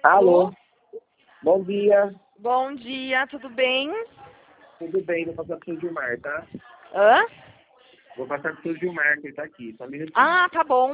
Alô? Bom dia. Bom dia, tudo bem? Tudo bem, vou passar pro seu Gilmar, tá? Hã? Vou passar pro seu Gilmar, que ele tá aqui. Só um minutinho. Ah, tá bom.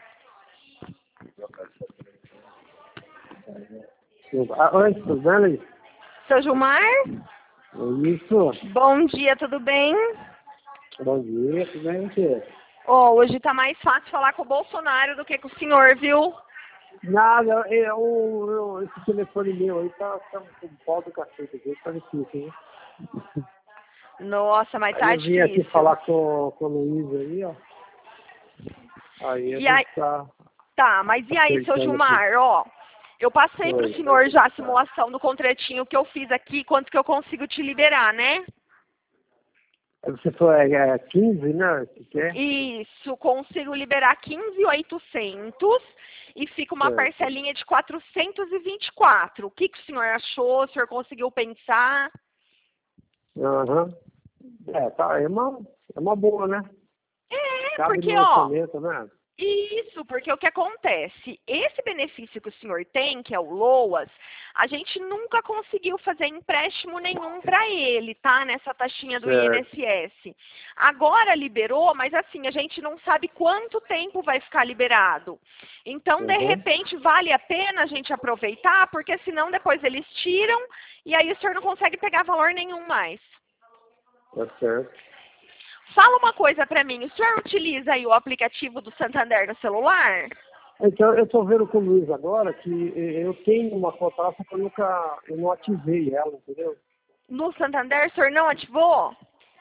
Oi, tudo bem? Seu Gilmar? Isso. Bom dia, tudo bem? Bom dia, tudo bem, você? Ó, hoje tá mais fácil falar com o Bolsonaro do que com o senhor, viu? Nada, esse telefone meu aí tá com pau do cacete aqui, tá difícil, hein? Nossa, mas tá Aí eu vim aqui difícil. falar com o Luiz aí, ó. Aí a E aí, gente tá... tá, mas e aí, seu acertando Gilmar, ó, eu passei pro Oi. senhor já a simulação do contratinho que eu fiz aqui, quanto que eu consigo te liberar, né? Você foi 15, né? Que quer? Isso, consigo liberar 15.800 e fica uma Certo. parcelinha de 424. O que o senhor achou? O senhor conseguiu pensar? Aham. Tá, é uma boa, né? É, Cabe porque, no ó, orçamento, né? isso, porque o que acontece? Esse benefício que o senhor tem, que é o LOAS, a gente nunca conseguiu fazer empréstimo nenhum para ele, tá? Nessa taxinha do Certo. INSS. Agora liberou, mas assim, a gente não sabe quanto tempo vai ficar liberado. Então, de Uhum. repente, vale a pena a gente aproveitar, porque senão depois eles tiram e aí o senhor não consegue pegar valor nenhum mais. Tá certo. Fala uma coisa para mim, o senhor utiliza aí o aplicativo do Santander no celular? Então, eu estou vendo com o Luiz agora que eu tenho uma conta lá, só que eu não ativei ela, entendeu? No Santander, o senhor não ativou?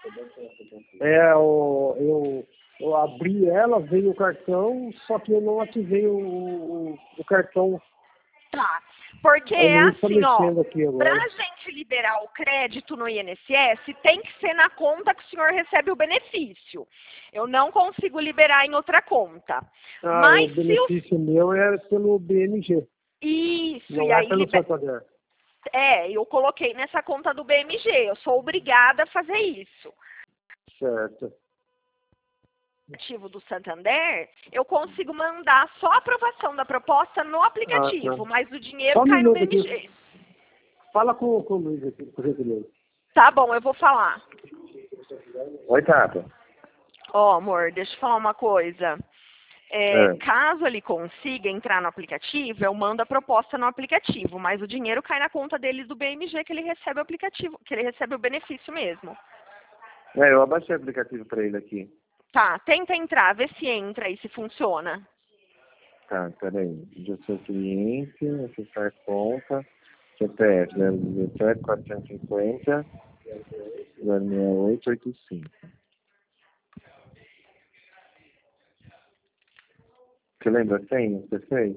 Eu abri ela, veio o cartão, só que eu não ativei o cartão. Tá. Porque O é Luiz está assim, ó, mexendo aqui pra agora. gente liberar o crédito no INSS, tem que ser na conta que o senhor recebe o benefício. Eu não consigo liberar em outra conta. Ah, o Mas se o... benefício meu é pelo BMG, Isso, e não é aí pelo Santander. eu coloquei nessa conta do BMG, eu sou obrigada a fazer isso. Certo. Aplicativo do Santander, eu consigo mandar só a aprovação da proposta no aplicativo, Tá. mas o dinheiro Só um cai no minuto BMG. aqui. Fala com o Luiz aqui, por gentileza. Tá bom, eu vou falar. Oi, Tata. Ó, amor, deixa eu falar uma coisa. Caso ele consiga entrar no aplicativo, eu mando a proposta no aplicativo, mas o dinheiro cai na conta dele do BMG que ele recebe o aplicativo, que ele recebe o benefício mesmo. Eu abaixei o aplicativo pra ele aqui. Tá, tenta entrar, vê se entra e se funciona. Tá, peraí. Eu sou cliente, acessar conta, CPF 017 450 06885. Você lembra a senha que você fez?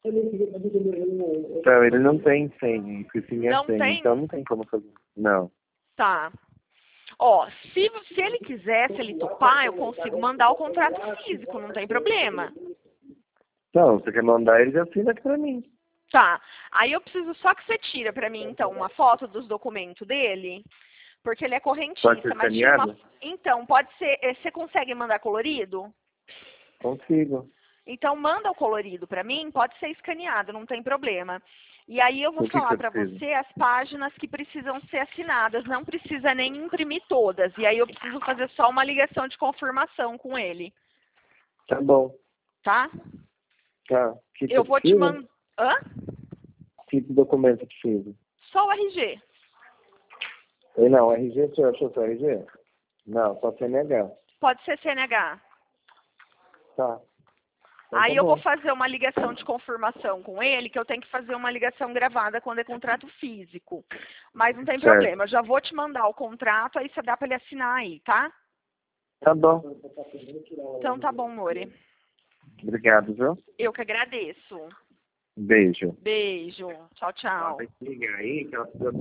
Então, ele não tem senha, porque sim é Não senha, tem? então não tem como fazer. Não. Tá. Ó, se ele quiser, se ele topar, eu consigo mandar o contrato físico, não tem problema. Então, você quer mandar, ele já assina aqui pra mim. Tá. Aí eu preciso só que você tira pra mim, então, uma foto dos documentos dele, porque ele é Pode correntista, ser mas tira uma... escaneado? Então, pode ser... Você consegue mandar colorido? Consigo. Então, manda o colorido pra mim, pode ser escaneado, não tem problema. E aí eu vou O que falar você pra precisa? você as páginas que precisam ser assinadas, não precisa nem imprimir todas. E aí eu preciso fazer só uma ligação de confirmação com ele, Tá bom. tá? Tá. O que Eu você vou te precisa? mandar... Hã? Que documento precisa? Só o RG. Não, RG, você achou seu RG? Não, só CNH. Pode ser CNH. Tá. Então, Aí tá eu vou bom. fazer uma ligação de confirmação com ele, que eu tenho que fazer uma ligação gravada quando é contrato físico. Mas não tem Certo. problema, eu já vou te mandar o contrato, aí você dá pra ele assinar aí, tá? Tá bom. Então tá bom, More. Obrigado, viu? Eu que agradeço. Beijo. Beijo. Tchau, tchau. Tem que ligar aí, que ela precisa